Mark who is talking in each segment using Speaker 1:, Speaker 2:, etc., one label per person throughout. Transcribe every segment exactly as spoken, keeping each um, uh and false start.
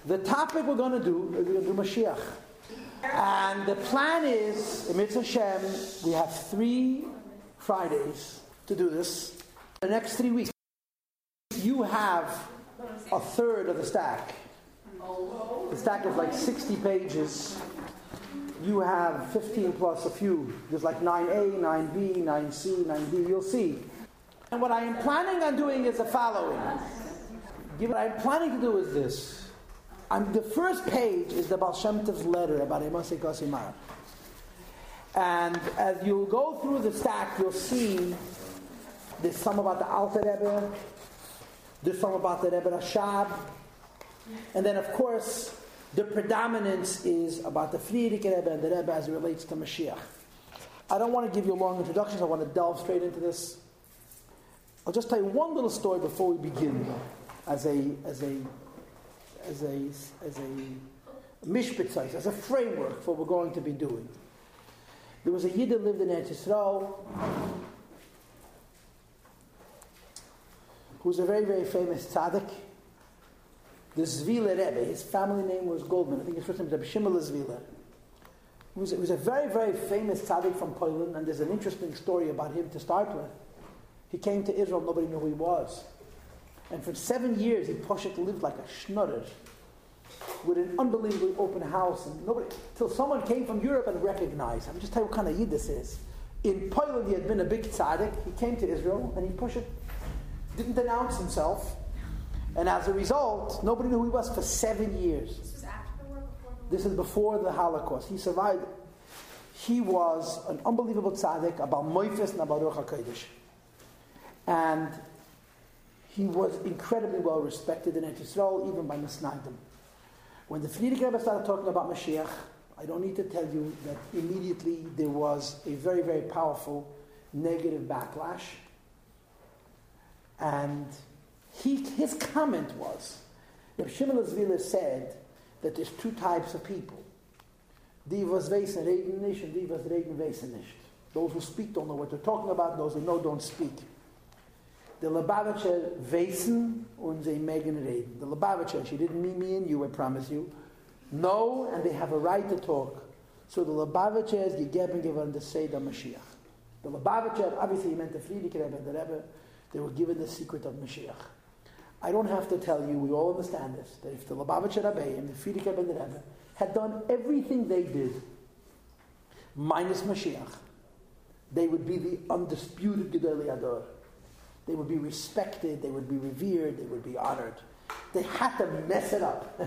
Speaker 1: The topic we're going to do is we're going to do Mashiach. And the plan is, in Mitzvah Hashem, we have three Fridays to do this. The next three weeks, you have a third of the stack. The stack is like sixty pages. You have fifteen plus a few. There's like nine A, nine B, nine C, nine D. You'll see. And what I am planning on doing is the following. What I'm planning to do is this. I'm, the first page is the Baal Shem Tov's letter about Emasei Kosimar. And as you go through the stack, you'll see there's some about the Alter Rebbe, there's some about the Rebbe Rashab, and then of course the predominance is about the Frierdiker Rebbe and the Rebbe as it relates to Mashiach. I don't want to give you a long introduction, so I want to delve straight into this. I'll just tell you one little story before we begin, as a as a as a as a mishpatzais, as a framework for what we're going to be doing. There was a Yid that lived in Eretz Yisrael who was a very, very famous tzaddik. The Zvila Rebbe, his family name was Goldman. I think his first name was Rebbe Shimon Zvila. He was, he was a very, very famous tzaddik from Poland, and there's an interesting story about him to start with. He came to Israel, nobody knew who he was. And for seven years, he Poshet lived like a schnutter with an unbelievably open house. And nobody, till someone came from Europe and recognized him. I'll just tell you what kind of Yid this is. In Poland, he had been a big tzaddik. He came to Israel, and he Poshet didn't announce himself. And as a result, nobody knew who he was for seven years.
Speaker 2: This was after the war, before the war?
Speaker 1: This is before the Holocaust. He survived. He was an unbelievable tzaddik, about Moifes and about Ruach HaKodesh. And he was incredibly well respected in Eretz Yisrael, even by Misnagdim. When the Frierdiker Rebbe started talking about Mashiach, I don't need to tell you that immediately there was a very, very powerful negative backlash. And he, his comment was, Reb Shimon Zvila said that there's two types of people. Die was weisen reden nicht, and die was reden weisen nicht. Those who speak don't know what they're talking about, those who know don't speak. The Lubavitcher weisen und sie mögen reden. The Lubavitcher, she didn't mean me and you, I promise you, know, and they have a right to talk. So the Lubavitcher is gegeben geworden to say the Mashiach. The Lubavitcher, obviously he meant the Frierdiker Rebbe and the Rebbe, they were given the secret of Mashiach. I don't have to tell you, we all understand this, that if the Lubavitcher Rebbe and the Frierdiker Rebbe and the Rebbe had done everything they did, minus Mashiach, they would be the undisputed Gedolei Hador. They would be respected, they would be revered, they would be honored. They had to mess it up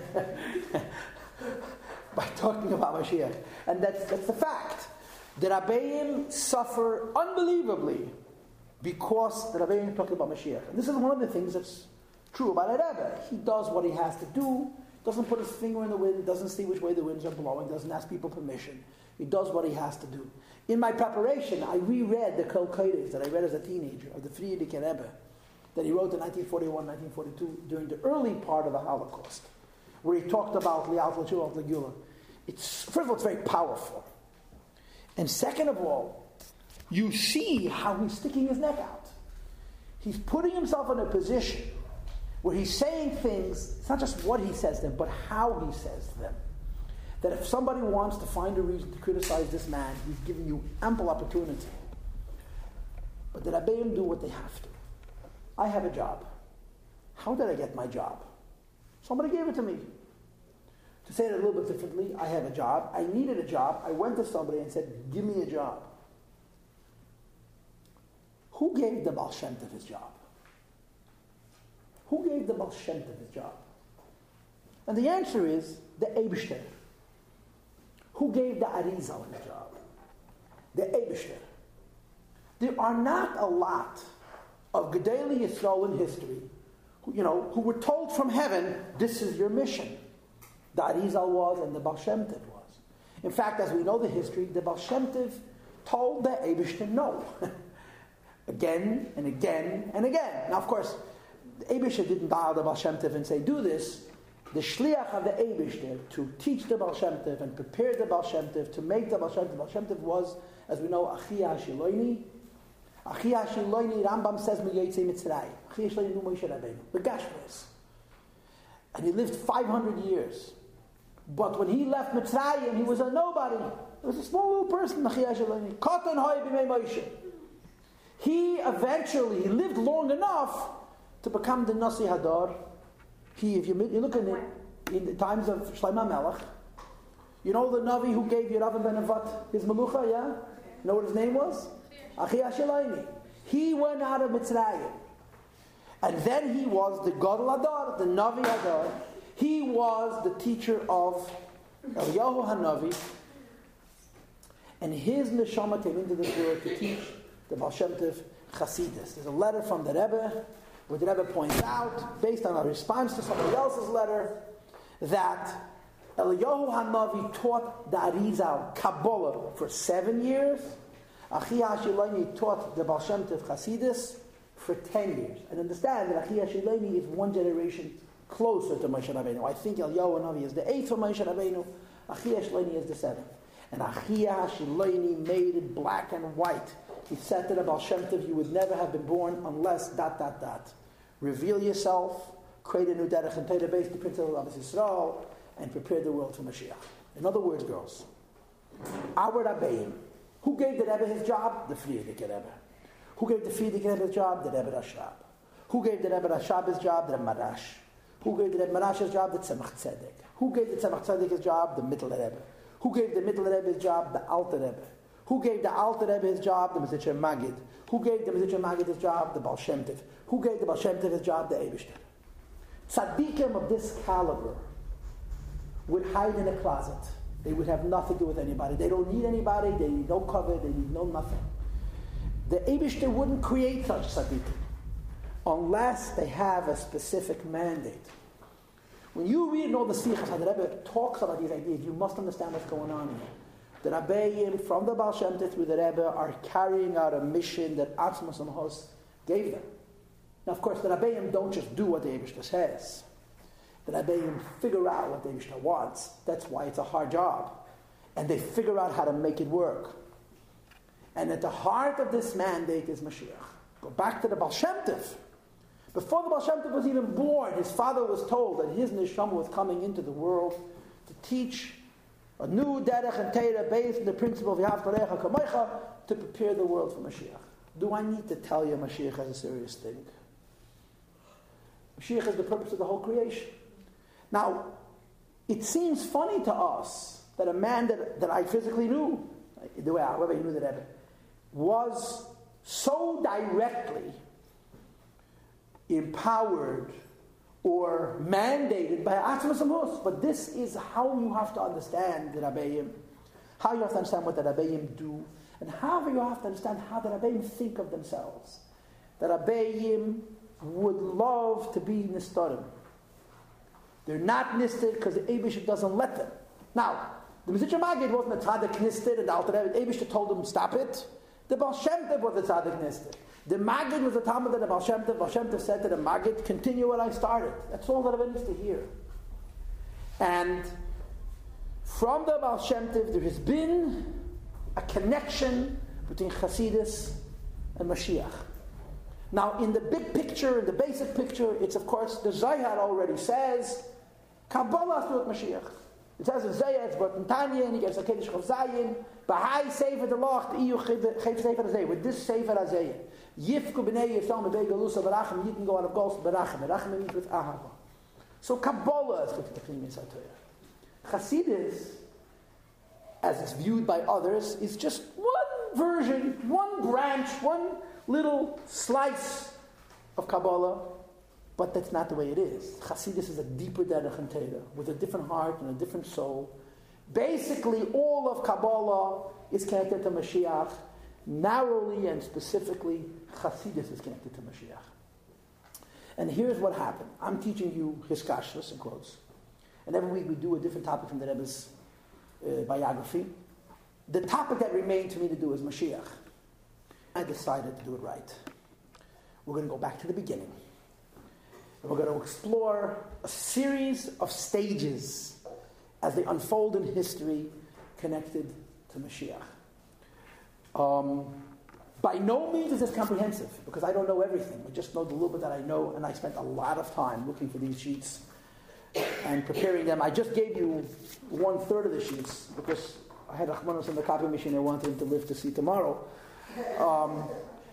Speaker 1: by talking about Mashiach. And that's, that's the fact. The Rabbeim suffer unbelievably because the Rabbeim talking about Mashiach. And this is one of the things that's true about a Rebbe. He does what he has to do, doesn't put his finger in the wind, doesn't see which way the winds are blowing, doesn't ask people permission. He does what he has to do. In my preparation, I reread the Kol Kodesh that I read as a teenager, of the Frierdiker Rebbe, that he wrote in nineteen forty-one, nineteen forty-two, during the early part of the Holocaust, where he talked about Li'at L'Shuv L'Gula. It's, first of all, it's very powerful. And second of all, you see how he's sticking his neck out. He's putting himself in a position where he's saying things, it's not just what he says to them, but how he says to them. That if somebody wants to find a reason to criticize this man, he's giving you ample opportunity. But the Rabbeim do what they have to. I have a job. How did I get my job? Somebody gave it to me. To say it a little bit differently, I have a job. I needed a job. I went to somebody and said, give me a job. Who gave the Baal Shem Tov his job? Who gave the Baal Shem Tov his job? And the answer is the Eibishter. Who gave the Arizal his job? The Eibishter. There are not a lot of Gedolei Yisrael in history, who, you know, who were told from heaven, this is your mission. The Arizal was and the Baal Shem Tov was. In fact, as we know the history, the Baal Shem Tov told the Eibishter no. Again and again and again. Now, of course, the Eibishter didn't dial the Baal Shem Tov and say, do this. The shliach of the Eibishter to teach the Baal Shem Tov and prepare the Baal Shem Tov to make the Baal Shem Tov. Baal Shem Tov was, as we know, Achia Shiloini. Achia Shiloini, Rambam says, Miyotzei Mitzrayim. Achia Shiloini nu Moshe Rabbeinu. The Gashmis. And he lived five hundred years. But when he left Mitzrayim, he was a nobody. He was a small little person. He eventually, he lived long enough to become the Nasi Hadar. He, if you, you look at it, in the times of Shlomo Melech, you know the Navi who gave Yeravam ben Nevat his Melucha, yeah? You know what his name was? Achia Shalayni. He went out of Mitzrayim. And then he was the Gadol Hadar, the Navi Hadar. He was the teacher of Eliyahu HaNavi. And his neshama came into this world to teach the Baal Shem Tov Chasidus. There's a letter from the Rebbe, where the Rebbe points out, based on a response to somebody else's letter, that Eliyahu HaNavi taught the Arizal Kabbalah for seven years. Achia Shiloni taught the Baal Shem Tov Chasidus for ten years. And understand that Achia Shiloni is one generation closer to Moshe Rabbeinu. I think Eliyahu HaNavi is the eighth from Moshe Rabbeinu. Achia Shiloni is the seventh. And Achia Shiloni made it black and white. He said to the Baal Shem Tov, you would never have been born unless dot dot dot. Reveal yourself, create a new derech and Torah based the principle of Yisrael, and prepare the world for Mashiach. In other words, girls, our Rabbeim, who gave the Rebbe his job? The Frierdiker Rebbe. Who gave the Frierdiker Rebbe his job? The Rebbe Rashab. Who gave the Rebbe Rashab his job? The Marash. Who gave the Rebbe Marash his job? The Tzemach Tzedek. Who gave the Tzemach Tzedek his job? The Mittler Rebbe. Who gave the Mittler Rebbe his job? The Alter Rebbe. Who gave the Alter Rebbe his job? The Mezritcher Magid. Who gave the Mezritcher Magid his job? The Baal Shem Tov. Who gave the Baal Shem Tov his job? The Eibishter. Tzaddikim of this caliber would hide in a closet. They would have nothing to do with anybody. They don't need anybody. They need no cover. They need no nothing. The Eibishter wouldn't create such tzaddikim unless they have a specific mandate. When you read in all the sichos how the Rebbe talks about these ideas, you must understand what's going on here. The Rabbeim from the Baal Shem Tov through the Rebbe are carrying out a mission that Atzmos Amhos gave them. Now, of course, the Rabbeim don't just do what the Eibishter says. The Rabbeim figure out what the Eibishter wants. That's why it's a hard job. And they figure out how to make it work. And at the heart of this mandate is Mashiach. Go back to the Baal Shem Tov. Before the Baal Shem Tov was even born, his father was told that his neshama was coming into the world to teach a new derech and Torah based on the principle of Yahavta Lecha Kamocha to prepare the world for Mashiach. Do I need to tell you Mashiach is a serious thing? Mashiach is the purpose of the whole creation. Now, it seems funny to us that a man that, that I physically knew, the way I, however you knew the Rebbe, was so directly empowered or mandated by Atzmos Amhos. But this is how you have to understand the Rabbeim, how you have to understand what the Rabbeim do, and how you have to understand how the Rabbeim think of themselves. The Rabbeim would love to be Nistarim. They're not Nisted because the Eibishter doesn't let them. Now, the Mezritcher Magid wasn't a Tzaddik Nisted, and the Alter Rebbe, the Eibishter told him, stop it. The Baal Shem Tov was a Tzaddik Nisted. The Magid was a Talmud of the Baal Shem Tov. Baal Shem Tov said to the Magid, continue what I started. That's all that Rebbe needs to hear. And from the Baal Shem Tov, there has been a connection between Chasidus and Mashiach. Now, in the big picture, in the basic picture, it's of course, the Zohar already says, Kabbalah through Mashiach. It says in Zohar, it's brought in Tanya, and he gives a Kiddush of Zayin, Bahai Sefer the Loch, Iyu Chayv Sefer Azayah, with this Sefer Azayah. Yifku b'nei Yisrael mebei galusa barachim, you can go out of Gols barachim, barachim means with Ahava. So Kabbalah is what the Pnimis HaTorah. Chasidus, as it's viewed by others, is just one version, one branch, one little slice of Kabbalah, but that's not the way it is. Chasidus is a deeper derech and Torah, with a different heart and a different soul. Basically, all of Kabbalah is connected to Mashiach. Narrowly and specifically, Chasidus is connected to Mashiach. And here's what happened. I'm teaching you his kashrus, in quotes. And every week we do a different topic from the Rebbe's uh, biography. The topic that remained for me to do is Mashiach. I decided to do it right. We're going to go back to the beginning. And we're going to explore a series of stages as they unfold in history connected to Mashiach. Um, by no means is this comprehensive, because I don't know everything. I just know the little bit that I know, and I spent a lot of time looking for these sheets. and preparing them. I just gave you one third of the sheets because I had Achmanos in the copy machine. I wanted him to live to see tomorrow. Um,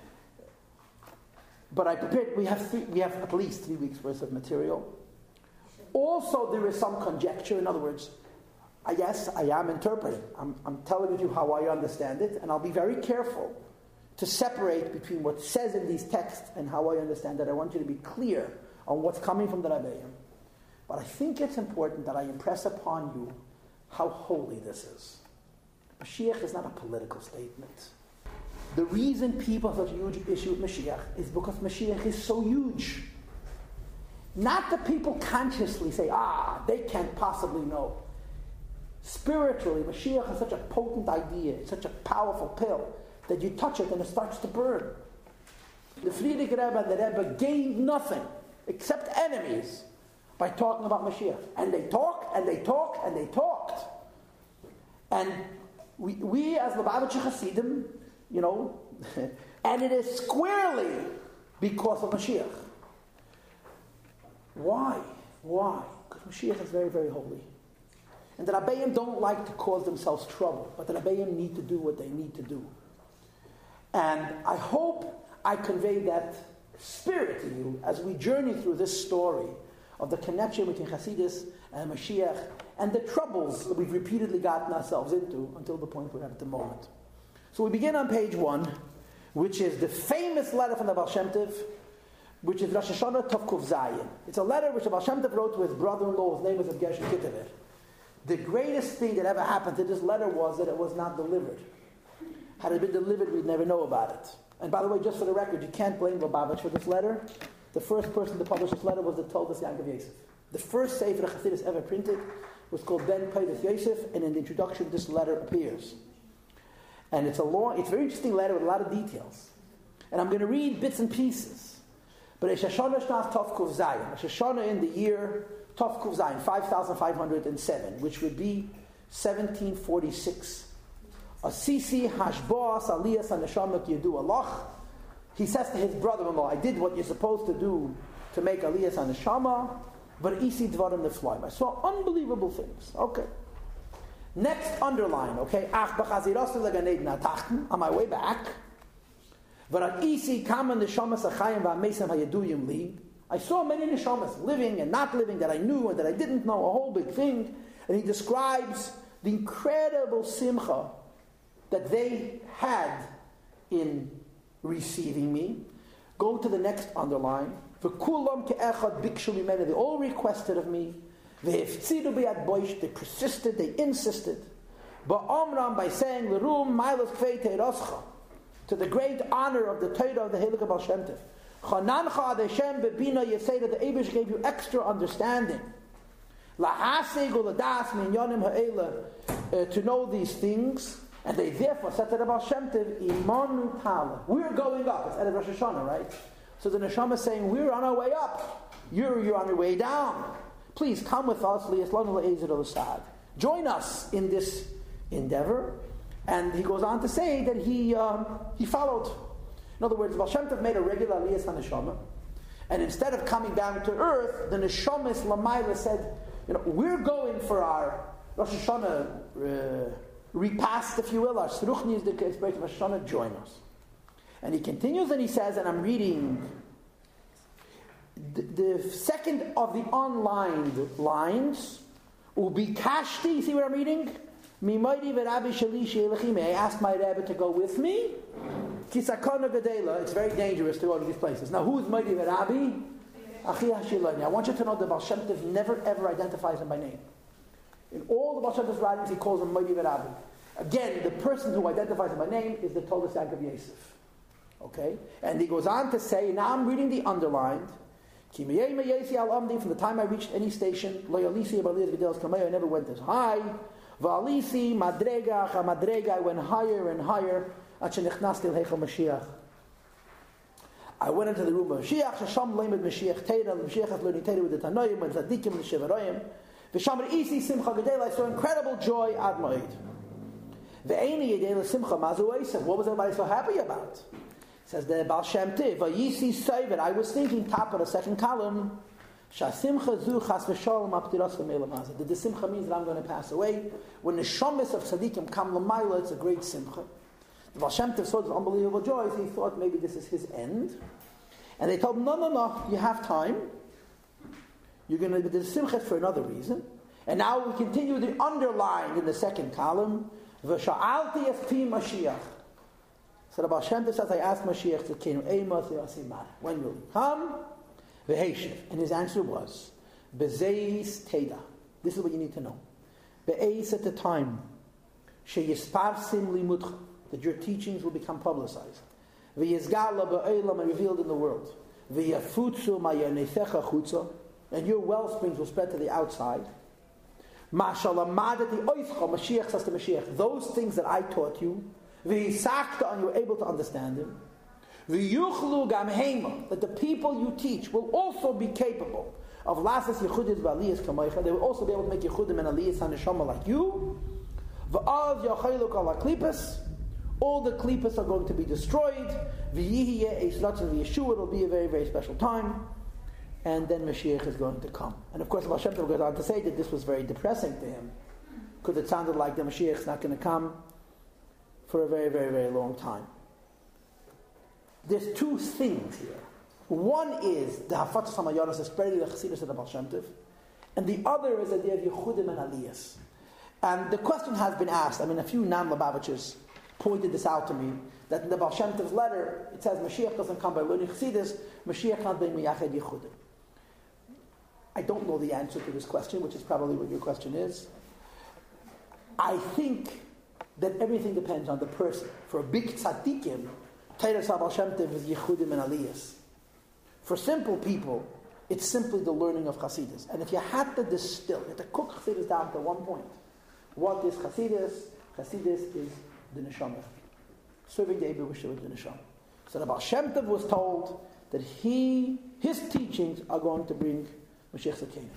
Speaker 1: but I prepared. We have three, we have at least three weeks worth of material. Also, there is some conjecture. In other words, I guess I am interpreting. I'm, I'm telling you how I understand it, and I'll be very careful to separate between what says in these texts and how I understand it. I want you to be clear on what's coming from the Rabbeim. But I think it's important that I impress upon you how holy this is. Mashiach is not a political statement. The reason people have such a huge issue with Mashiach is because Mashiach is so huge. Not that people consciously say, ah, they can't possibly know. Spiritually, Mashiach is such a potent idea, it's such a powerful pill, that you touch it and it starts to burn. The Frierdiker Rebbe and the Rebbe gained nothing except enemies by talking about Mashiach. And they talked, and they talked, and they talked. And we, we as Lubavitcher Hasidim, you know, and it is squarely because of Mashiach. Why? Why? Because Mashiach is very, very holy. And the Rabbeim don't like to cause themselves trouble, but the Rabbeim need to do what they need to do. And I hope I convey that spirit to you as we journey through this story of the connection between Hasidus and Mashiach and the troubles that we've repeatedly gotten ourselves into until the point we're at at the moment. So we begin on page one, which is the famous letter from the Baal Shem Tov, which is Rosh Hashanah Tov Kuf Zayin. It's a letter which the Baal Shem Tov wrote to his brother-in-law. His name was Gershon Kitever. The greatest thing that ever happened to this letter was that it was not delivered. Had it been delivered, we'd never know about it. And by the way, just for the record, you can't blame Lubavitch for this letter. The first person to publish this letter was the Toldos Yaakov Yosef. The first Sefer Chassidus ever printed was called Ben Peidos Yosef, and in the introduction, this letter appears. And it's a long, it's a very interesting letter with a lot of details. And I'm going to read bits and pieces. But Rosh Hashanah Shnas Tov Kuf Zayin, Rosh Hashanah in the year Tov Kuf Zayin, five thousand five hundred seven, which would be seventeen forty-six. Asisi Hashboas Aliyas Haneshama Yedu Allah. He says to his brother-in-law, I did what you're supposed to do to make Aliyas Haneshama, but Isi Dvarim Nefloim. I saw unbelievable things. Okay. Next underline, okay? Ach b'chazirasi leganed natachten, on my way back. V'rat isi kama neshamas achayim v'amesem hayeduyim li. I saw many neshamas living and not living that I knew and that I didn't know, a whole big thing. And he describes the incredible simcha that they had in receiving me. Go to the next underline. V'kulam ke'echad bikshu mimeni. They all requested of me. They persisted, they insisted. But Omram, by saying, L'rum mailas kfei teiroscha, to the great honor of the Torah of the Heilige Baal Shem Tov. Chanancha ad Hashem bebina, you say that the Eibush gave you extra understanding. Lahasig uladas minyanim ha'ela, to know these things. And they therefore said to the Baal Shem Tov, Imanu Tala. We're going up. It's at Rosh Hashanah, right? So the Neshama is saying, we're on our way up. You're, you're on your way down. Please come with us. Join us in this endeavor. And he goes on to say that he um, he followed. In other words, Baal Shem Tov made a regular Aliyas HaNeshama. And instead of coming down to earth, the Neshamas Lamayla said, you know, we're going for our Rosh Hashanah uh, repast, if you will, our Sruchni is the expression of Rosh Hashanah, join us. And he continues and he says, and I'm reading the, the second of the unlined lines, Ubi Kashti, see what I'm reading? May I ask my Rebbe to go with me? Kisakona Gadela, it's very dangerous to go to these places. Now, who is Moedi Rabbi? Achi Hashilani. I want you to know that Baal Shem Tov never ever identifies him by name. In all the Baal Shem Tov's writings, he calls him Moedi Rabbi. Again, the person who identifies him by name is the Toldos Yaakov Yosef. Okay? And he goes on to say, now I'm reading the underlined, from the time I reached any station, I never went as high. Valisi madrega cha madrega, I went higher and higher. I went into the room of Mashiach. Shasham leimid Mashiach Teira. Mashiach is learning Teira with the Tanoim and Tzadikim and the Shevaroyim. V'shamar isi simcha gedela. I saw incredible joy ad moed. Ve'eni yedela simcha mazu eisem. What was everybody so happy about? Says the Baal Shem Tov. V'yisi soivet. I was thinking, top of the second column. Shasimcha zu chas v'shalom aptiras v'meilamaza. The simcha means that I'm going to pass away. When the shamis of tzaddikim come l'mayla, it's a great simcha. The Baal Shem Tov saw this unbelievable joy. He thought maybe this is his end. And they told him, no, no, no, you have time. You're going to be the simcha for another reason. And now we continue the underlying in the second column. V'sha'alti espi Mashiach. So the Baal Shem Tov says, I asked Mashiach to came, when will he come? V'heishiv. And his answer was, Bezeis Teda. This is what you need to know. Be'eis at the time. Sheyisparsim limudcha. That your teachings will become publicized. V'yizgala ba'olam and revealed in the world. V'yafutzu ma'yanethecha chutza. And your well springs will spread to the outside. Ma'shalamadati oischa. Mashiach says to Mashiach, those things that I taught you, v'yisakta, and you were able to understand them. V'yuchlu gamheima, that the people you teach will also be capable of lasas yichudis v'aliyas kamaycha. They will also be able to make yichudim and aliyas haneshama like you. V'az yachayiluk ala klipas. All the klipas are going to be destroyed. V'yihiyeh eislatz v'yeshua. It will be a very, very special time. And then Mashiach is going to come. And of course, Baal Shem Tov goes on to say that this was very depressing to him, because it sounded like the Mashiach is not going to come for a very, very, very long time. There's two things here. One is the Hafatzas HaMayaros, spreading the Chassidus of the Baal Shem Tov, and the other is the idea of Yechudim and Aliyas. And the question has been asked. I mean, a few non-Lubavitchers pointed this out to me, that in the Baal Shem Tov's letter, it says Mashiach doesn't come by learning Chassidus, Mashiach can't bring Miyached Yechudim. I don't know the answer to this question, which is probably what your question is. I think that everything depends on the person. For a big tzaddikim, Teiras Baal Shem Tov is Yechudim and Aliyas. For simple people, it's simply the learning of Chassidus. And if you had to distill, you had to cook Chassidus down to one point. What is Chassidus? Chassidus is the neshama. Serving the Eibur with the neshama. So the Baal Shem Tov was told that he, his teachings are going to bring Mashiach Tzedkenu.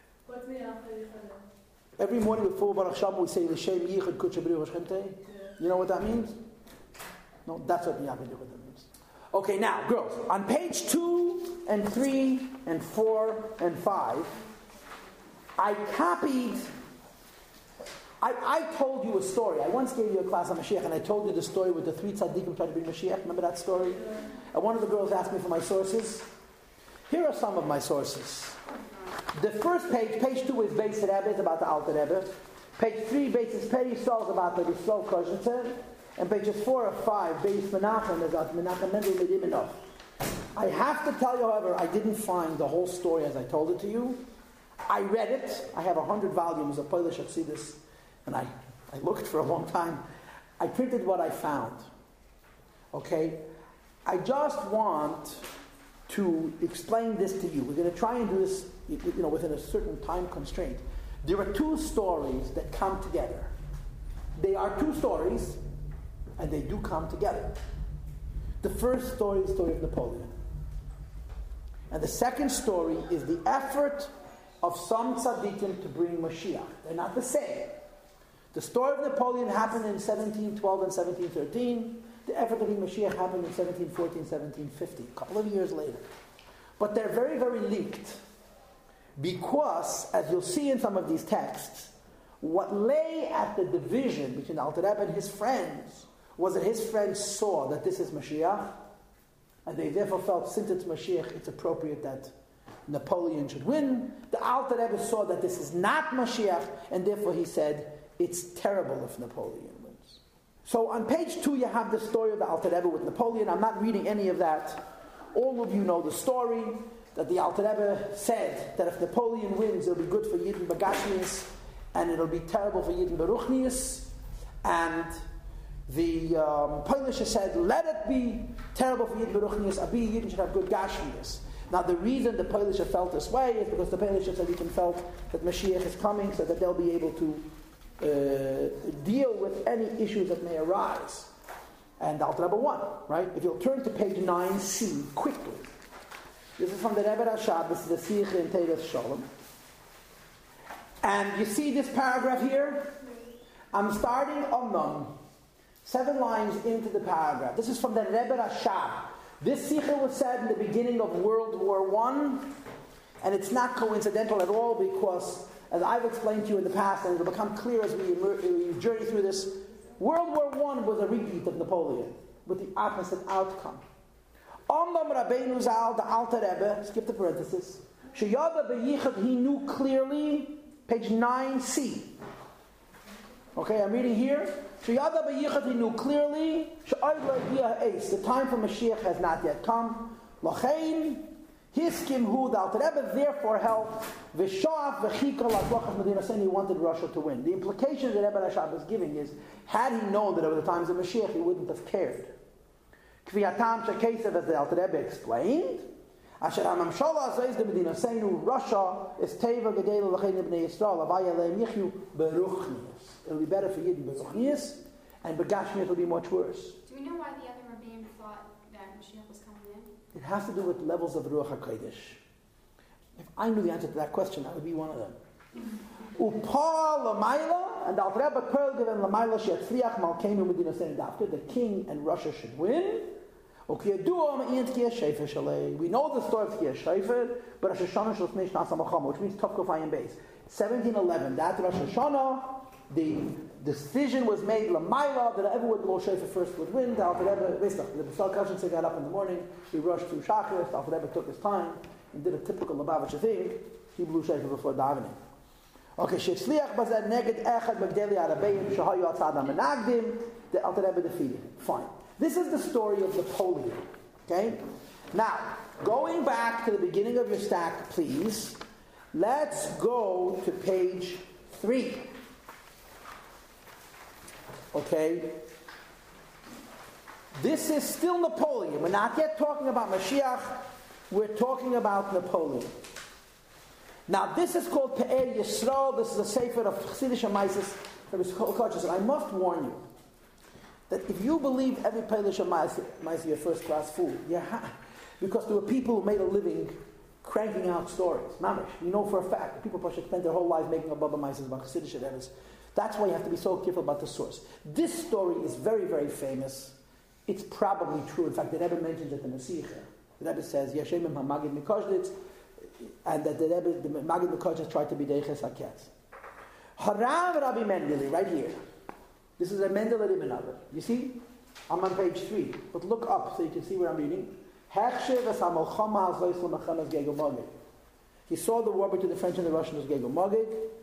Speaker 1: Every morning before Baruch Shem we say L'Shem Yichud Kudsha B'Riu V'Shchemtei. You know what that means? No, that's what Miyached Yechudim means. Okay, now, girls, on page two and three and four and five, I copied. I, I told you a story. I once gave you a class on Mashiach, and I told you the story with the three tzaddikim trying to bring Mashiach. Remember that story? Yeah. And one of the girls asked me for my sources. Here are some of my sources. The first page, page two, is Beis Rebbe, it's about the Alter Rebbe. Page three, Beis Peri Yisrael, is about the Yisrael Kozhentzeh. And pages four or five, Beis Menachem, is about Menachem Mendel Mediminov. I have to tell you, however, I didn't find the whole story as I told it to you. I read it. I have a hundred volumes of Polish Chassidus, and I, I looked for a long time. I printed what I found. Okay? I just want to explain this to you. We're going to try and do this, you know, within a certain time constraint. There are two stories that come together. They are two stories, and they do come together. The first story is the story of Napoleon. And the second story is the effort of some tzaddikim to bring Mashiach. They're not the same. The story of Napoleon happened in seventeen twelve and seventeen thirteen. The effort to bring Mashiach happened in seventeen fourteen, seventeen fifteen, a couple of years later. But they're very, very linked. Because, as you'll see in some of these texts, what lay at the division between the Alter Rebbe and his friends was that his friends saw that this is Mashiach, and they therefore felt, since it's Mashiach, it's appropriate that Napoleon should win. The Alter Rebbe saw that this is not Mashiach, and therefore he said, it's terrible if Napoleon wins. So on page two you have the story of the Alter Rebbe with Napoleon. I'm not reading any of that. All of you know the story, that the Alter Rebbe said that if Napoleon wins, it'll be good for Yidden Bagashmius, and it'll be terrible for Yidden Beruchnius. And the um, Polish said, let it be terrible for Yidden Beruchnius, Abi Yidden should have good Gashmius. Now the reason the Polish felt this way is because the Polish tzaddikim felt that Mashiach is coming, so that they'll be able to uh, deal with any issues that may arise. And the Alter Rebbe won, right? If you'll turn to page nine C quickly. This is from the Rebbe Rashab, this is the Sikh in Teiras Shalom. And you see this paragraph here? I'm starting on them, seven lines into the paragraph. This is from the Rebbe Rashab. This Sikh was said in the beginning of World War One. And it's not coincidental at all because, as I've explained to you in the past, and it'll become clear as we, emer- we journey through this, World War One was a repeat of Napoleon, with the opposite outcome. Omnam Rabbeinu Zal, the Alter Rebbe, skip the parenthesis, Sheyada B'yichad, he knew clearly, page nine C. Okay, I'm reading here. Sheyada B'yichad, he knew clearly, She'ayv L'Yah Eis, the time for Mashiach has not yet come. L'chein, Hiskim Hu, the Alter Rebbe therefore held, V'shaf V'chika L'Atlachas Medina, saying he wanted Russia to win. The implication that Rebbe Rashab is giving is, had he known that it was the times of Mashiach, he wouldn't have cared. Kviyatam Shekesev, as the Alter Rebbe explained, Asher HaMamshala Azayz the Medina, saying Russia is Teva Gedelu L'chein B'nei Yisrael, Avaya Leim Yichyu Beruchnius. It'll be better for Yidden Beruchnius, and Begashmius will be much worse.
Speaker 2: Do we know why the other Rebbeim thought that Mashiach was coming in?
Speaker 1: It has to do with levels of Ruach HaKodesh. If I knew the answer to that question, I would be one of them. Upa Lamaila, and the Alter Rebbe Pearl given Lamaila Shetzliach Malkeinu Medina saying after the king and Russia should win. We know the story of Tkiyah Shofar, but Rosh Hashanah Shel Fnei Shnas HaMelchama, which means Tov Kufayim Beis. seventeen eleven, that Rosh Hashanah, the decision was made Lamaila that whoever would blow Shofar first would win. The Alter Rebbe, the B'sal Kashin got up in the morning, he rushed through Shachar, the Alter Rebbe took his time and did a typical Lubavitcher thing. He blew Shofar before davening. Okay, Shetzliach Bazad Neged Echad Magdeli Arabeim Shahayu Atzad HaMenagdim, the Alter Rebbe defeated him. Fine. This is the story of Napoleon. Okay? Now, going back to the beginning of your stack, please, let's go to page three. Okay? This is still Napoleon. We're not yet talking about Mashiach. We're talking about Napoleon. Now, this is called Pe'er Yisrael. This is a sefer of Chassidish Amaisis. I must warn you that if you believe every Peilish Amaisis you're a first-class fool, yeah, because there were people who made a living cranking out stories. Mamish, you know for a fact that people probably spend their whole lives making a Baba Maisis about Chassidish Rebbe's. That's why you have to be so careful about the source. This story is very, very famous. It's probably true. In fact, the Rebbe mentions it in the Sikha. The Rebbe says, Yashemim HaMagid Mikoshditz, and that the Rebbe, the Magid Mikoshditz tried to be Deiches HaKetz. Harav Rabbi Mendele, right here. This is a Mendele Ribenaber. You see? I'm on page three. But look up so you can see where I'm reading. He saw the war between the French and the Russians as Gego Magid.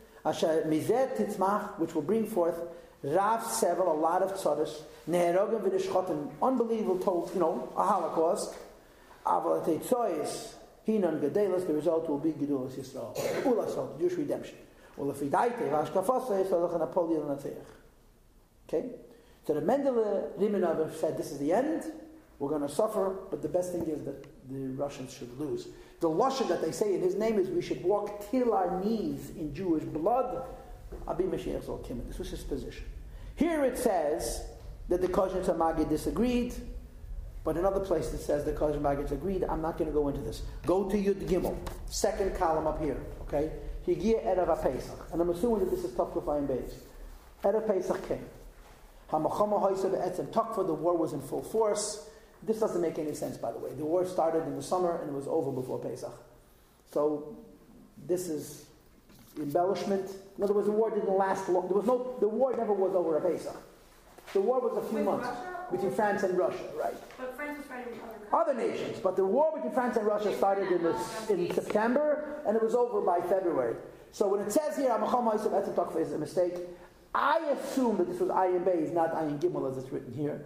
Speaker 1: Which will bring forth Rav Sevel, a lot of tzaddish, Neherogim v'nishchotim, unbelievable, told, you know, a Holocaust. Aval ateitzos, hinon gedelos, the result will be Gedulas Yisrael, Ulasot, Jewish redemption. Ulefidaite, v'ashkafosay, so Napoleon Natzich. Okay, so the Mendele Ribenaber said, "This is the end. We're going to suffer, but the best thing is that the Russians should lose." The lashon that they say in his name is, "We should walk till our knees in Jewish blood." Abi Mashiach Zol Kimmel. This was his position. Here it says that the Kohen Magid disagreed, but in other places it says the Kohen Magid agreed. I'm not going to go into this. Go to Yud Gimel, second column up here. Okay, Higia Erev HaPesach, and I'm assuming that this is Tov Kufayim Beis. Erev Pesach came. Hamachama Hoysa Be'etzem Takfa. The war was in full force. This doesn't make any sense, by the way. The war started in the summer and it was over before Pesach. So this is embellishment. In other words, the war didn't last long. There was no. The war never was over at Pesach. The war was a few
Speaker 2: With
Speaker 1: months
Speaker 2: Russia,
Speaker 1: between France and Russia, right?
Speaker 2: But France was fighting with other
Speaker 1: Other nations, but the war between France and Russia started in this, in September and it was over by February. So when it says here Hamachama Hoysa Be'etzem Takfa is a mistake. I assume that this was Ayin Beis, not Ayin Gimel as it's written here.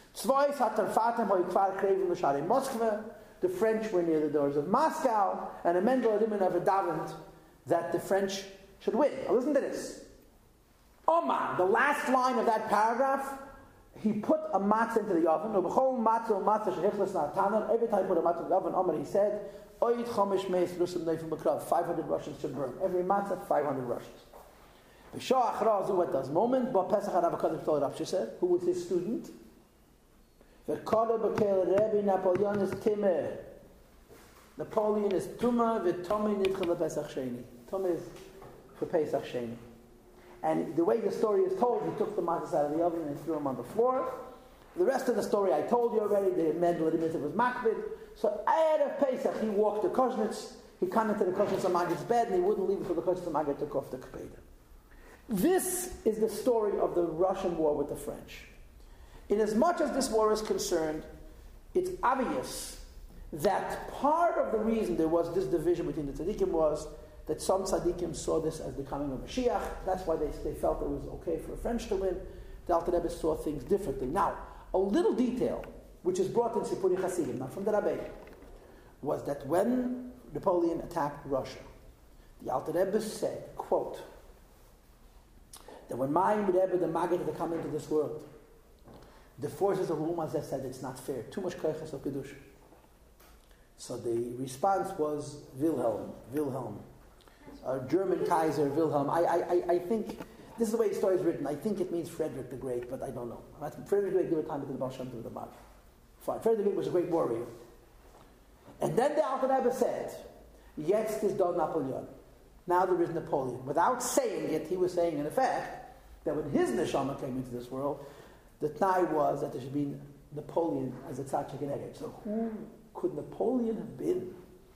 Speaker 1: The French were near the doors of Moscow, and a Mendele Ribenaber davened that the French should win. Now listen to this. Oman, the last line of that paragraph, he put a matzah into the oven. Every time he put a matzah in the oven, Oman, he said, five hundred Russians should burn. Every matzah, five hundred Russians. At this moment, who was his student? Napoleon is Timeh. Napoleon is Tuma, v'Tomi nidchel Pesach Sheni. Tuma is for Pesach Sheni. And the way the story is told, he took the matzahs out of the oven and threw them on the floor. The rest of the story I told you already. The Mendele Ribenaber was makbid. So Erev Pesach, he walked to Koznitz. he came into the Koshas HaMagid's bed and he wouldn't leave until the Koshas HaMagid took off the Kpeda. This is the story of the Russian war with the French. In as much as this war is concerned, it's obvious that part of the reason there was this division between the tzaddikim was that some tzaddikim saw this as the coming of Mashiach. That's why they, they felt it was okay for the French to win. The Alter Rebbe saw things differently. Now, a little detail, which is brought in Sipuri Hasidim, not from the Rabbi, was that when Napoleon attacked Russia, the Alter Rebbe said, quote, that when my Rebbe, the Maggid, had come into this world, the forces of Umazeh said it's not fair, too much koiches of Kedusha. So the response was Wilhelm, Wilhelm, a German Kaiser, Wilhelm. I, I, I think, this is the way the story is written, I think it means Frederick the Great, but I don't know. Frederick the Great gave a time to the Baal Shem Tov the Bible. Fine, Frederick the Great was a great warrior. And then the Alter Rebbe said, Jetzt ist da Napoleon. Now there is Napoleon. Without saying it, he was saying in effect that when his neshama came into this world, the T'nai was that there should be Napoleon as a tzaddik and eged. So who could Napoleon have been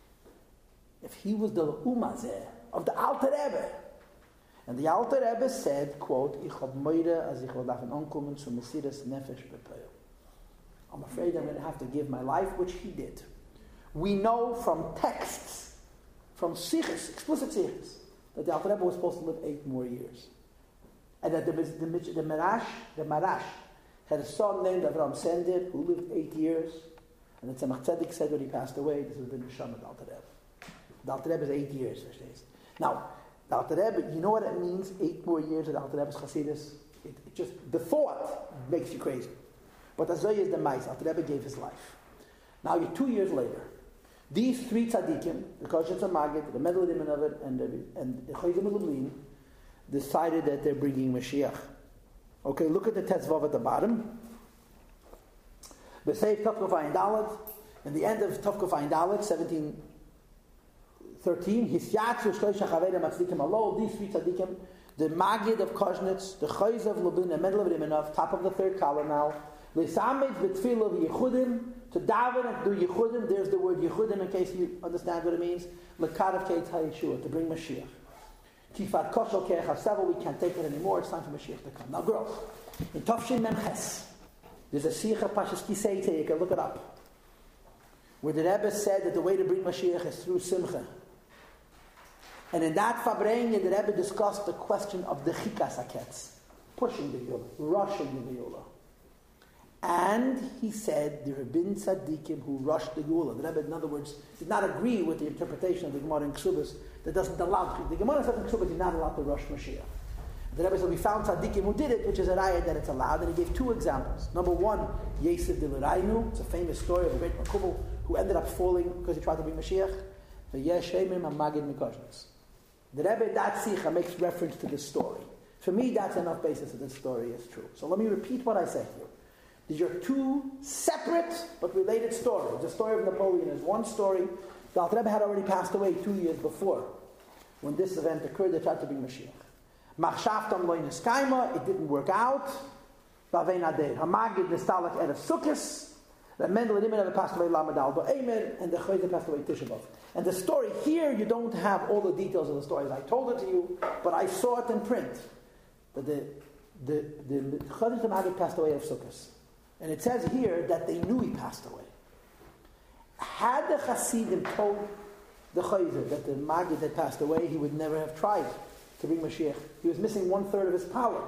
Speaker 1: if he was the Umazeh of the Alter Rebbe? And the Alter Rebbe said, quote, Ich hab moire as ich will dafen ankommen zu Mesiras Nefesh bepeil. I'm afraid I'm going to have to give my life, which he did. We know from texts, from sikhs, explicit sikhs, that the Alter Rebbe was supposed to live eight more years. And that the, the, the Marash, the Marash, had a son named Avram Sender who lived eight years. And the Tzemach Tzedek said when he passed away, this was the Neshama of the Alter Rebbe. The Alter Rebbe is eight years, verstehst. Now, the Alter Rebbe, you know what it means, eight more years of the Alter Rebbe's Chassidus? It, it just, the thought makes you crazy. But Azoy is the mais. Alter Rebbe gave his life. Now, you're two years later. These three tzaddikim, the Koshas HaMagid, the Medal Dimanovet, and the and the Chayzim Lublin, decided that they're bringing Mashiach. Okay, look at the Tetzvav at the bottom. B'Seif Tov Kofayin Dalet, in the end of Tov Kofayin Dalet, seventeen thirteen, Hisyatzu Shloisha Chaveda Matzdikim Alo, these three tzaddikim, the Magid of Koznitz, the Chayz of Lublin, the Medal of Dimanov, top of the third column now, L'Samid B'Tfil of Yechudim, to daven and do Yechudim, there's the word Yechudim in case you understand what it means, L'Kadav Kei Yeshua, to bring Mashiach. Kifat Koshel Kei Chasevel, we can't take it anymore, it's time for Mashiach to come. Now girls, in Tofshin Memches, there's a Sicha Pashas Kiseite, you can look it up, where the Rebbe said that the way to bring Mashiach is through Simcha. And in that Fabrein, the Rebbe discussed the question of the Chikas HaKetz, pushing the Geula, rushing the Geula. And he said there have been tzaddikim who rushed the Geula. The Rebbe, in other words, did not agree with the interpretation of the Gemara in Ksubas that doesn't allow. The Gemara says in Ksubas you're not allowed to rush Mashiach. The Rebbe said we found tzaddikim who did it, which is a raya that it's allowed. And he gave two examples. Number one, Yosef de L'Rainu. It's a famous story of a great Makubal who ended up falling because he tried to bring Mashiach. V'yesh Shemim HaMagid Mikoshnitz. The Rebbe, that Sicha, makes reference to this story. For me, that's enough basis that this story is true. So let me repeat what I said here. These are two separate but related stories. The story of Napoleon is one story. The Alter Rebbe had already passed away two years before when this event occurred. They tried to bring Mashiach. Machshavtam lo niskaima, it didn't work out. Bavein ader Hamagid nestalach erev Sukkos. The Mendel Dimanov passed away Lamed Al Ba'emer, and the Chayzer passed away Tisha B'Av. And the story here, you don't have all the details of the stories. I told it to you, but I saw it in print. But the the the Chayzer Hamagid passed away of Sukkos. And it says here that they knew he passed away. Had the Hasidim told the Chayzer that the Magid had passed away, he would never have tried to bring Mashiach. He was missing one third of his power.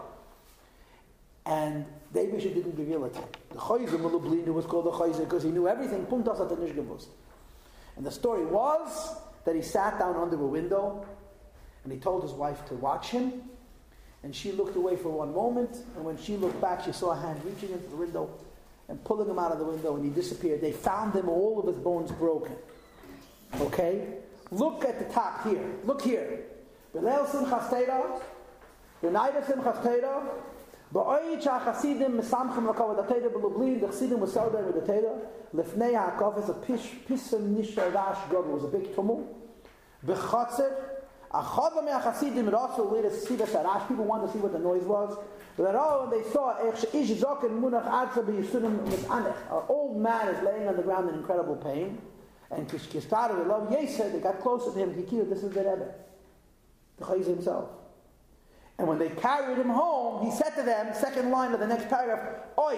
Speaker 1: And the Eibusha didn't reveal it to him. The Chayzer Mulublin, who was called the Chayzer because he knew everything, Puntas at the Nishgabus. And the story was that he sat down under a window and he told his wife to watch him. And she looked away for one moment, and when she looked back, she saw a hand reaching into the window and pulling him out of the window, and he disappeared. They found him, all of his bones broken. Okay? Look at the top here. Look here. B'leil Simchas Torah, b'nayda Simchas Torah, b'oyit sha'chasidim mesamchem l'kavod ha'Torah b'lublin, the Chasidim was celebrating with the Torah, lefnei ha'akov, a pisum nishar rash god, was a big tumult. B'chotzer, people wanted to see what the noise was. But oh, they saw an old man is laying on the ground in incredible pain. And Kishkishkara, the love Yesa, they got closer to him. Kikir, this is the Rebbe, the Chayz himself. And when they carried him home, he said to them, second line of the next paragraph, Oy,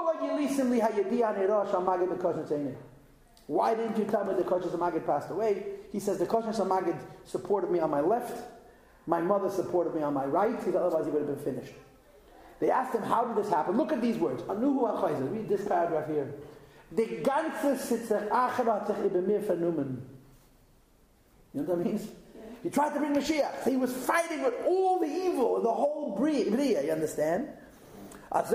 Speaker 1: why didn't you tell me the Koshas Magid passed away? He says, the Koshas Magid supported me on my left, my mother supported me on my right, because otherwise he would have been finished. They asked him, how did this happen? Look at these words. Anuhu HaChayzer. Read this paragraph here. The ganze Sitzach Acher hat sich über mir vernommen. You know what that means? He tried to bring Mashiach. So he was fighting with all the evil in the whole Bria, you understand? The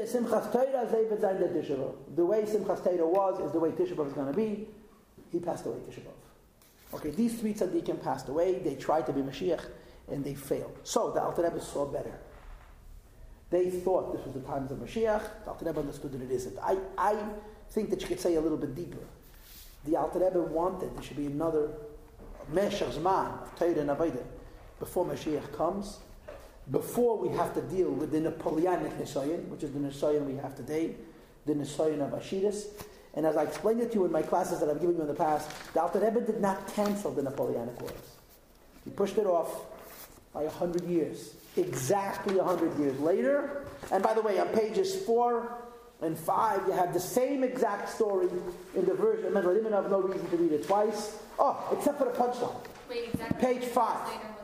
Speaker 1: way Simchas Torah was is the way Tisha B'Av is going to be. He passed away Tisha B'Av. Okay, these three tzaddikim passed away. They tried to be Mashiach and they failed. So the Alter Rebbe saw better. They thought this was the times of Mashiach. The Alter Rebbe understood that it isn't. I, I think that you could say a little bit deeper. The Alter Rebbe wanted there should be another Meshach Zman of Torah and Avodah before Mashiach comes, before we have to deal with the Napoleonic Nisayon, which is the Nisayon we have today, the Nisayon of Ashidus. And as I explained it to you in my classes that I've given you in the past, the Alter Rebbe did not cancel the Napoleonic Wars. He pushed it off by a hundred years. Exactly a hundred years later. And by the way, on pages four and five, you have the same exact story in the version. Remember, I didn't have no reason to read it twice. Oh, except for the punchline.
Speaker 2: Wait, exactly.
Speaker 1: Page five.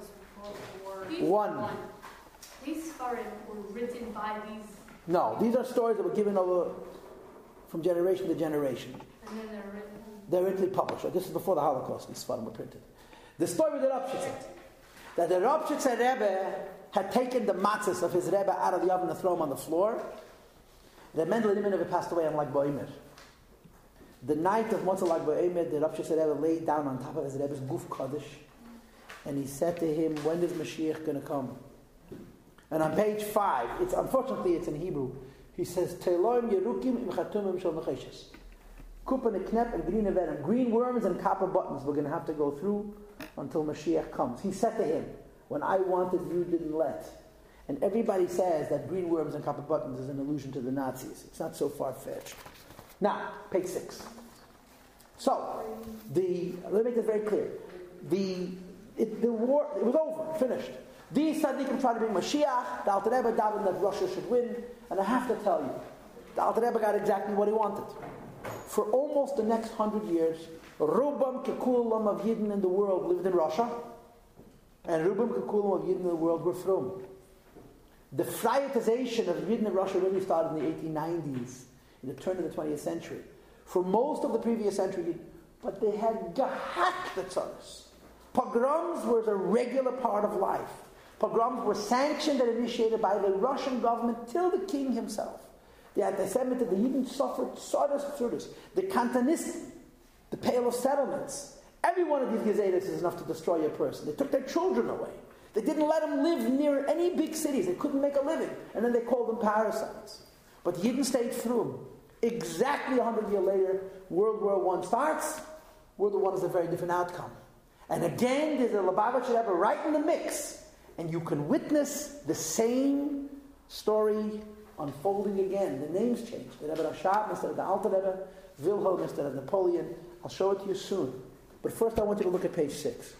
Speaker 2: Was
Speaker 1: One.
Speaker 2: One. These stories were written by these.
Speaker 1: No, these are stories that were given over from generation to generation.
Speaker 2: And then they're written.
Speaker 1: They're written published. This is before the Holocaust. These files were printed. The story with the Rav Shitzer, that the Rav Shitzer Rebbe had taken the matzahs of his Rebbe out of the oven and thrown them on the floor. The Mendel Rebbe passed away on Lag BaOmer. The night of Motzei Lag BaOmer, the Rav Shitzer Rebbe laid down on top of his Rebbe's Guf Kodesh, and he said to him, "When is Mashiach going to come?" And on page five, it's unfortunately it's in Hebrew. He says, "Teloim yerukim im chatumim shel necheshes." Kupan and knep and green and green worms and copper buttons we're going to have to go through until Mashiach comes. He said to him, "When I wanted, you didn't let." And everybody says that green worms and copper buttons is an allusion to the Nazis. It's not so far-fetched. Now, page six. So, the let me make this very clear. The it, the war it was over, finished. These tzaddikim tried to bring Mashiach. The Alter Rebbe davened that Russia should win, and I have to tell you, the Alter Rebbe got exactly what he wanted. For almost the next hundred years, Rubam Kekulam of Yidden in the world lived in Russia, and Rubam Kekulam of Yidden in the world were from. The Freiatization of Yidden in Russia really started in the eighteen nineties, in the turn of the twentieth century. For most of the previous century, but they had gehacked the tzaddis. Pogroms were a regular part of life. Pogroms were sanctioned and initiated by the Russian government till the king himself. The anti-Semitic, the Yidden suffered tzaddis through this. The Kantanistim, the Pale of Settlements. Every one of these gezetas is enough to destroy a person. They took their children away. They didn't let them live near any big cities. They couldn't make a living. And then they called them parasites. But the Yidden stayed through them. Exactly a hundred years later, World War One starts. World War One is a very different outcome. And again, there's a Lubavitcher Rebbe right in the mix. And you can witness the same story unfolding again. The names changed. The Rebbe Rashab instead of the Alter Rebbe, Wilhelm instead of Napoleon. I'll show it to you soon. But first I want you to look at page six.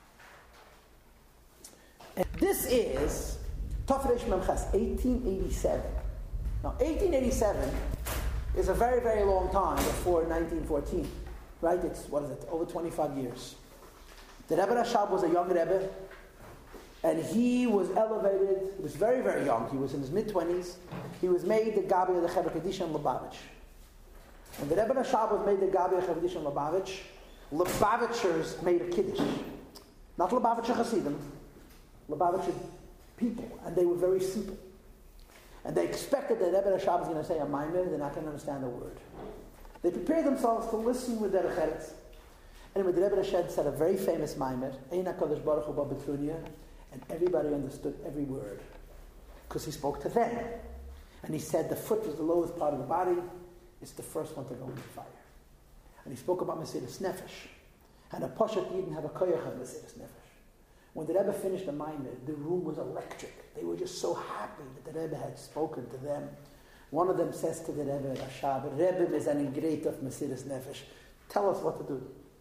Speaker 1: And this is Tafresh Memches, eighteen eighty-seven. Now, eighteen eighty-seven is a very, very long time before nineteen fourteen. Right? It's, what is it, over twenty-five years. The Rebbe Rashab was a young Rebbe, and he was elevated. He was very, very young. He was in his mid-twenties. He was made the Gabi of the Chevra Kadisha in Lubavitch. When the Rebbe Rashab was made the Gabi of the Chevra Kadisha in Lubavitch, Lubavitchers made a Kiddush. Not Lubavitcher Hasidim, Lubavitcher people, and they were very simple. And they expected that Rebbe Rashab was going to say a maimer, they're not going to understand a word. They prepared themselves to listen with their cheretz. Anyway, the Rebbe Rashab said a very famous maimer, Ein HaKadosh Baruch Hu B'Betrunya, and everybody understood every word, because he spoke to them. And he said the foot was the lowest part of the body, it's the first one to go into fire. And he spoke about Mesiras Nefesh. And a Poshet Yidden have a koyach of Mesiras Nefesh. When the Rebbe finished the Maimer, the room was electric. They were just so happy that the Rebbe had spoken to them. One of them says to the Rebbe Rashab, Rebbe is an ingret of Mesiras Nefesh. Tell us what to do.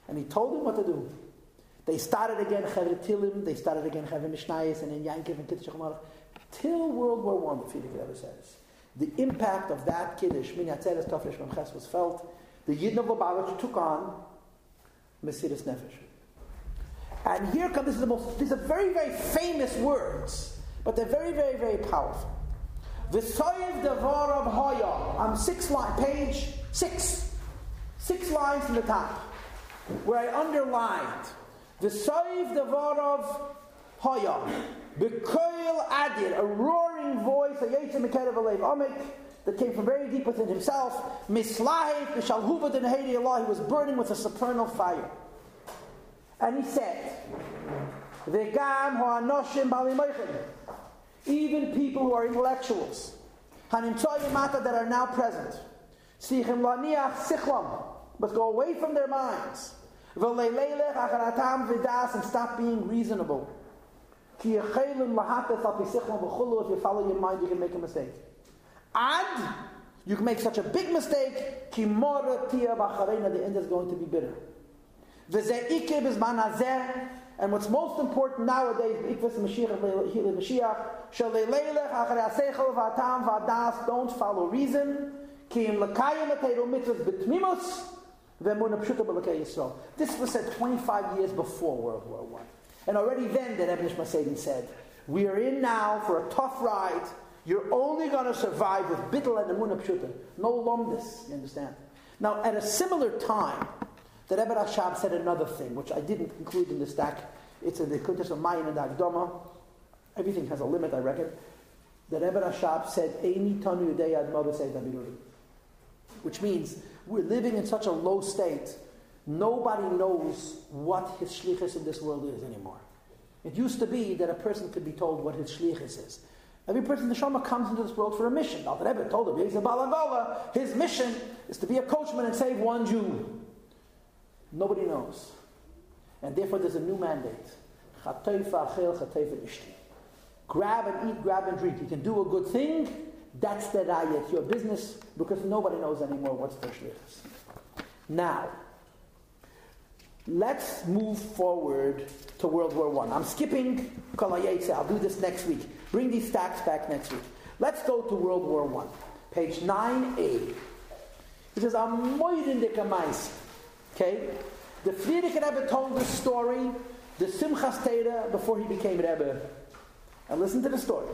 Speaker 1: And he told them what to do. They started again Chavre Tilim, they started again Chavre Mishnayos, and then Yankiv and Kiddush HaChamarach, till World War One, the Frierdiker Rebbe says. The impact of that Kiddush, Shmini Atzeres Tafresh Memches, was felt. The Yidden of Lubavitch took on Mesiras Nefesh. And here come, this is the most, these are very, very famous words, but they're very, very, very powerful. V'soyev davar of Hoya, on six line, page six, six lines from the top, where I underlined, V'soyev davar of Hoya, B'koil adir, a roaring voice, a yetzim mekarev alev amik, that came from very deep within himself, Mislahet, B'shalhuva denehedi Allah, he was burning with a supernal fire. And he said, V'gam ha'anoshim b'alimaychem, even people who are intellectuals, hanimtsoyim mata, that are now present, sichim laniach sichlam, must go away from their minds, v'leilelech acharatam v'das, and stop being reasonable. Ki yechelum lahates al pi sichlam v'chulu, if you follow your mind, you can make a mistake. And you can make such a big mistake, ki mora tia b'acharena, the end is going to be bitter. V'zeh ikeh b'zman hazeh, and what's most important nowadays, don't follow reason. This was said twenty-five years before World War One. And already then, the Rebbe Nishma Seidin said, we are in now for a tough ride. You're only going to survive with bittul and emunah pshuta. No lomdis, you understand? Now, at a similar time, the Rebbe Rashab said another thing, which I didn't include in the stack. It's in the Kuntas of Mayin and the Akdama. Everything has a limit, I reckon. The Rebbe Rashab said, Eini tanu yudei ad mavasei dabirurim, which means we're living in such a low state, nobody knows what his shlichus in this world is anymore. It used to be that a person could be told what his shlichus is. Every person in the Shoma comes into this world for a mission. Now, the Rebbe told him, he's a Balagala, his mission is to be a coachman and save one Jew. Nobody knows. And therefore there's a new mandate. Grab and eat, grab and drink. You can do a good thing, that's the raya. It's your business, because nobody knows anymore what's their shlichus. Now, let's move forward to World War One. I'm skipping Kol HaYetzer. I'll do this next week. Bring these stacks back next week. Let's go to World War One. Page nine A. It says, I'm moidin de kamais. Okay? The Frierdiker Rebbe told this story, the Simchas Torah, before he became Rebbe. And listen to the story.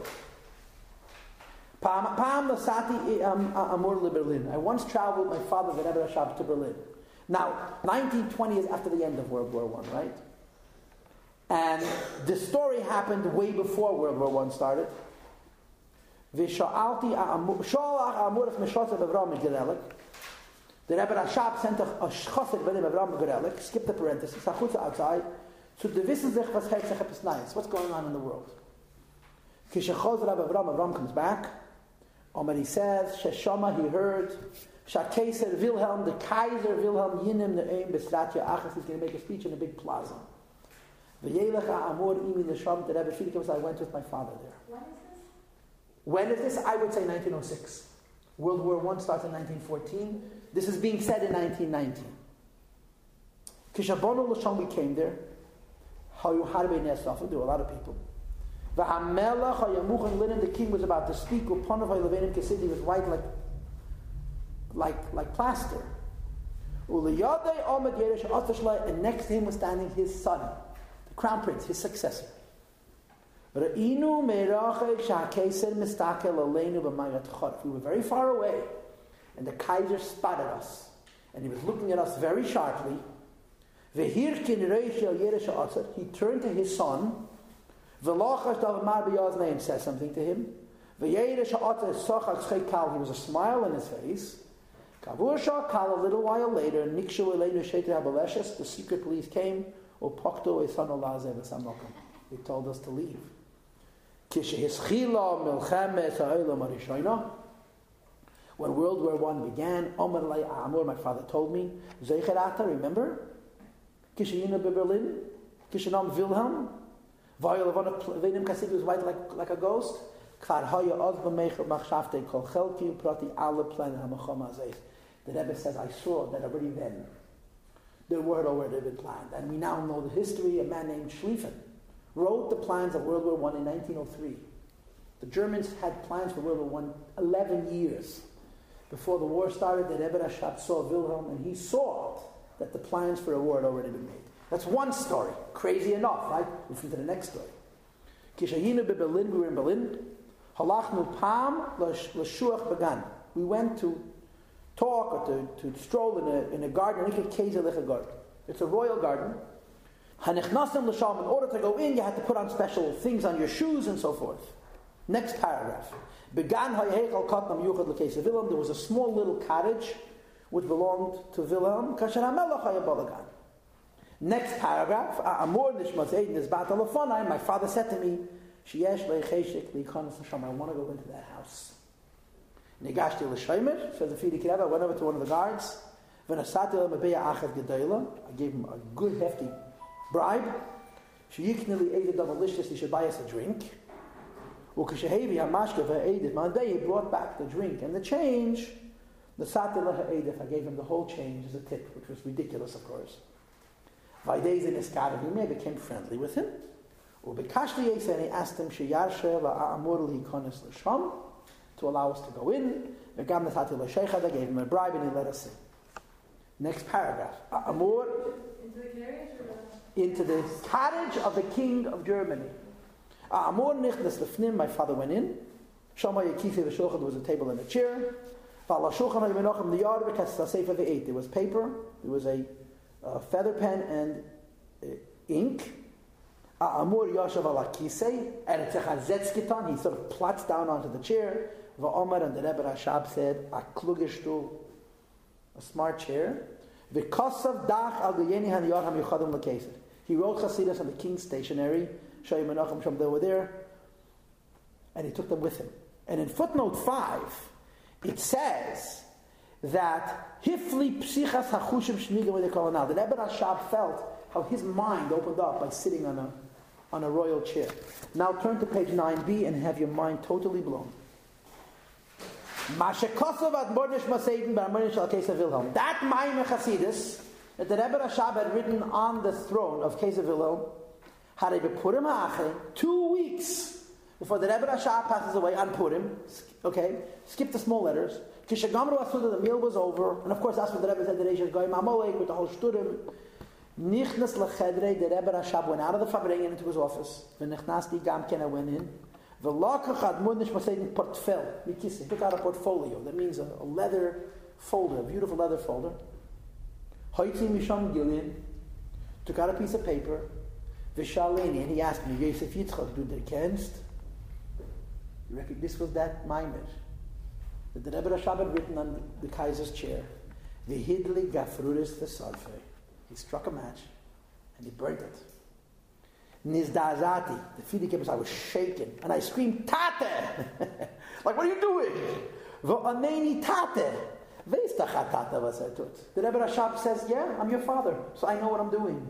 Speaker 1: Pam lasati amur Berlin. I once traveled with my father, the Rebbe Rashab, to Berlin. Now, nineteen twenty is after the end of World War One, right? And the story happened way before World War One started. V'sha'alti sha'alach amur meshotzev Avram Gerelik. The Rebbe Rashab sent a chassid by the name of Avram Gerelik, skip the parenthesis, outside, to the wissen sich was heeft sich etwas Neues. What's going on in the world? Kishachos Rebbe Avram, Avram comes back. Omer, he says, Sheshama, he heard, Shakeser Wilhelm, the Kaiser Wilhelm Yinim Ne'em Besratya Achas, he's going to make a speech in a big plaza. V'yelech ha'amur imi nesham, the Rebbe Frierdiker, I went with my father there. When is this? When is this? I would say nineteen oh six. World War One starts in nineteen fourteen. This is being said in nineteen nineteen. Kishabonu L'Sham, we came there. Hayu Harbe Nesafim, there were a lot of people. V'hamelach hayamuchan linen, the king was about to speak. Upanov ha'levenim kesidi, was white like, like, like plaster. Uliyadei Ahmed Yeresh Atashlai, and next to him was standing his son, the crown prince, his successor. Re'inu meirachei sha'keser mistakel aleinu b'mayat chorf. We were very far away, and the Kaiser spotted us, and he was looking at us very sharply. V'hirkin reish el Yeresh Atashlai, he turned to his son. V'lochash davamar b'yaz name, says something to him. V'yeresh Atashlai sochak schei kal, he was a smile on his face. Kavur sha'kal, a little while later, nikshu aleinu sheiter habaleshes, the secret police came. Opokto esano lazev esamokum. They told us to leave. When World War One began, my father told me, remember? Berlin, Wilhelm, was white like, like a ghost. The Rebbe says, I saw that already then. the war had already been planned. And we now know the history. A man named Schlieffen wrote the plans of World War One in nineteen oh three. The Germans had plans for World War One eleven years before the war started. The Rebbe Rashab saw Wilhelm, and he saw that the plans for a war had already been made. That's one story. Crazy enough, right? Listen to the next story. Kishayinu beBerlin, we were in Berlin. Halachnu Pam l'shuach began. We went to talk or to, to stroll in a, in a garden. It's a royal garden. Hanichnasim l'sham. In order to go in, you had to put on special things on your shoes and so forth. Next paragraph. Began hayhechal katnam yuchad l'keis Wilhelm. There was a small little cottage which belonged to Wilhelm. Kasher hamelach hayabalagan. Next paragraph. Amor nishmas eidin is batalafonai. My father said to me, "Sheyesh leicheshik liikanas l'sham." I want to go into that house. Negashti l'shaymer. Says the Frierdiker Rebbe. I went over to one of the guards. V'nasati l'mabeya achad gedayla. I gave him a good hefty bribe. Sheyikne li eidid damalishtis. He should buy us a drink. Ukashehevi hamashka v'eidid. Monday he brought back the drink and the change. The satila ha'edif. I gave him the whole change as a tip, which was ridiculous, of course. Vaydez in his garden, he became friendly with him. Ubekashli yesa, and he asked him sheyarshe la'amur li'ikonis l'sham, to allow us to go in. V'gam natati l'sheichad, I gave him a bribe and he let us in. Next paragraph. Amur into the carriage or into the cottage of the king of Germany. Amur nichnas lefnim, my father went in. Shama yakifi v'shulchan, there was a table and a chair. V'ala shulchan ha'yimenochem liyar v'kas t'aseifa v'eit. There was paper, there was a Uh, feather pen and uh, ink. Amur yashav ala kisei, and it's a chazetzkiton. He sort of plots down onto the chair. Va'omar, and the Rebbe Rashab said, a klugishtul, a smart chair. V'kosav dach al guyeni haniyar hamiuchadim l'keser. He wrote chasidus on the king's stationery. Shai menachem sham, they were there, and he took them with him. And in footnote five, it says that Hifli Psichas Hachushim Shmigam with the Kolonal. The Rebbe Rashab felt how his mind opened up by sitting on a on a royal chair. Now turn to page nine b and have your mind totally blown. That Maimon Chasidus that the Rebbe Rashab had written on the throne of Keser Wilhelm had a Purim Ha'achre, two weeks before the Rebbe Rashab passes away on Purim. Okay, skip the small letters. Kishagamru Asuda, the meal was over, and of course that's what the Rebbe said. The Reish Goyim Amalek with the whole shturim. Nichnas lechedrei, the Rebbe Rashab went out of the fabring into his office. V'nichnasti gamken, I went in. V'lakach ad mudnish maseidin portfel mikisi. Took out a portfolio. That means a, a leather folder, a beautiful leather folder. Hoitzi misham gilin. Took out a piece of paper. V'shaleni, and he asked me, Yosef Yitzchak, du der kennst? You reckon this was that Maimer that the Rebbe Rashab had written on the Kaiser's chair. V'hidli gafruris v'sarfe. He struck a match and he burnt it. Nizdazati. The Frierdiker Rebbe, I was shaken and I screamed, Tate! Like, what are you doing? V'aneni tate. V'istachat tate v'sartut. The Rebbe Rashab says, yeah, I'm your father, so I know what I'm doing.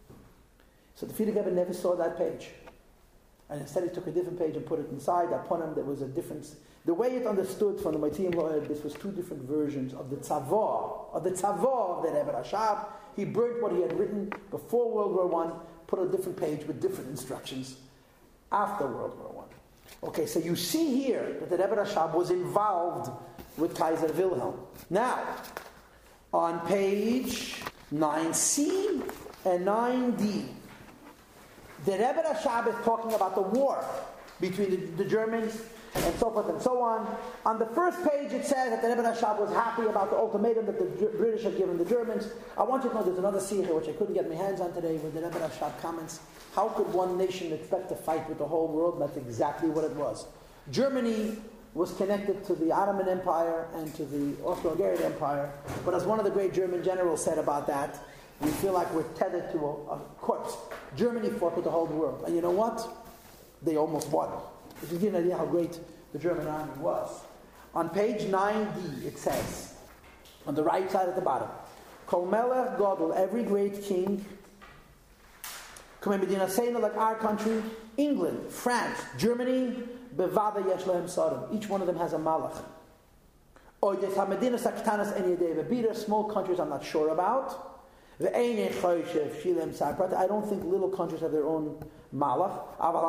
Speaker 1: So the Frierdiker Rebbe never saw that page. And instead he took a different page and put it inside. Upon him there was a difference. The way it understood from the Maitiyim Lo'ed, this was two different versions of the tzavah, of the tzavah of the Rebbe Rashab. He burnt what he had written before World War One, put a different page with different instructions after World War One. Okay, so you see here that the Rebbe Rashab was involved with Kaiser Wilhelm. Now, on page nine c and nine d, the Rebbe Rashab is talking about the war between the, the Germans and so forth and so on. On the first page it says that the Rebbe Rashab was happy about the ultimatum that the British had given the Germans. I want you to know there's another scene here which I couldn't get my hands on today where the Rebbe Rashab comments, how could one nation expect to fight with the whole world? That's exactly what it was. Germany was connected to the Ottoman Empire and to the Austro-Hungarian Empire, but as one of the great German generals said about that, we feel like we're tethered to a, a corpse. Germany fought with the whole world. And you know what? They almost won. Just to give you an idea how great the German army was. On page nine d, it says, on the right side at the bottom, Kol Melech Gadol, every great king, Kamei Medina Seina, like our country, England, France, Germany, Bevada Yesh Lehem Sarim. Each one of them has a malach. Or Yes HaMedina Saktanas Eni Yedei Bebira, small countries I'm not sure about. I don't think little countries have their own malach.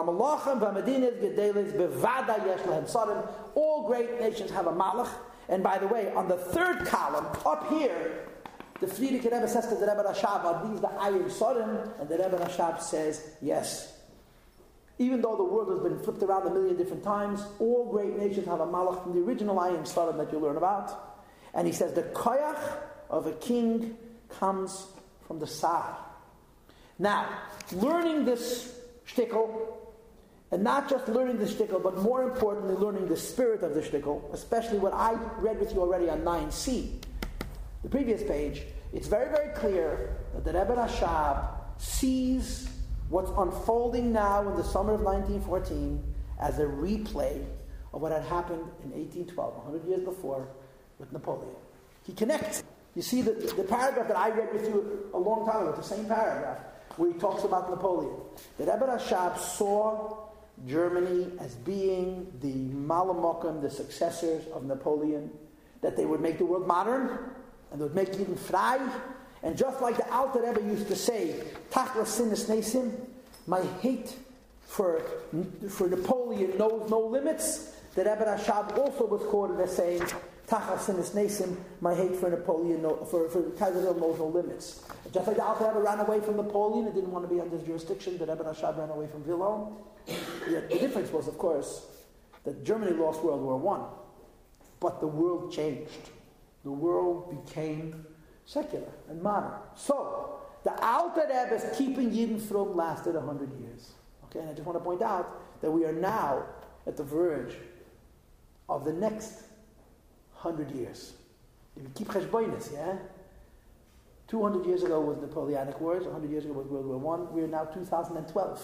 Speaker 1: All great nations have a malach. And by the way, on the third column, up here, the Frierdiker Rebbe says to the Rebbe Rashab, are these the Ayin Sorim? And the Rebbe Rashab says, yes. Even though the world has been flipped around a million different times, all great nations have a malach from the original Ayin Sorim that you learn about. And he says the koyach of a king comes from the Sar. Now, learning this shtickle, and not just learning the shtickle, but more importantly, learning the spirit of the shtickle, especially what I read with you already on nine C, the previous page, it's very, very clear that the Rebbe Rashab sees what's unfolding now in the summer of nineteen fourteen as a replay of what had happened in eighteen twelve, one hundred years before, with Napoleon. He connects. You see the, the paragraph that I read with you a long time ago, the same paragraph, where he talks about Napoleon. The Rebbe Rashab saw Germany as being the Malamokim, the successors of Napoleon, that they would make the world modern, and they would make Yidden frei. And just like the Alter Rebbe used to say, Tachlas Sinas Nesim, my hate for, for Napoleon knows no limits, the Rebbe Rashab also was quoted as saying, Tachlas Sinas Nesim, my hate for Napoleon, no, for, for Kaiser Wilhelm knows no limits. Just like the Alter Rebbe ran away from Napoleon and didn't want to be under his jurisdiction, the Rebbe Rashab ran away from Wilhelm. The, the difference was, of course, that Germany lost World War One, but the world changed. The world became secular and modern. So, the Alter Rebbe's keeping Yidden Frum lasted a hundred years. Okay, and I just want to point out that we are now at the verge of the next hundred years. If you keep cheshbonis, yeah? two hundred years ago was Napoleonic Wars, one hundred years ago was World War One. We are now two thousand twelve.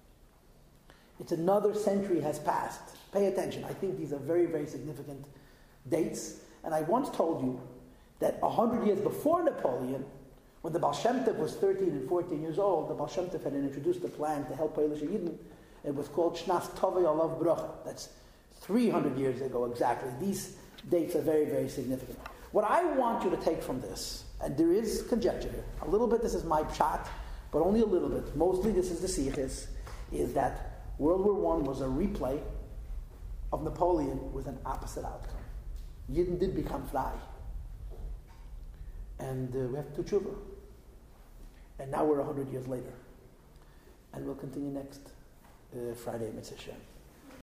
Speaker 1: It's another century has passed. Pay attention. I think these are very, very significant dates. And I once told you that one hundred years before Napoleon, when the Baal Shem Tov was thirteen and fourteen years old, the Baal Shem Tov had introduced a plan to help Polish Yidden. It was called Shnas Tovei Olav Bracha. That's three hundred years ago exactly. These dates are very, very significant. What I want you to take from this, and there is conjecture here, a little bit this is my pshat, but only a little bit, mostly this is the sichis, is that World War One was a replay of Napoleon with an opposite outcome. Yidden did become frei. And uh, we have to do tshuva. And now we're a hundred years later. And we'll continue next uh, Friday, Mitzvah Shem.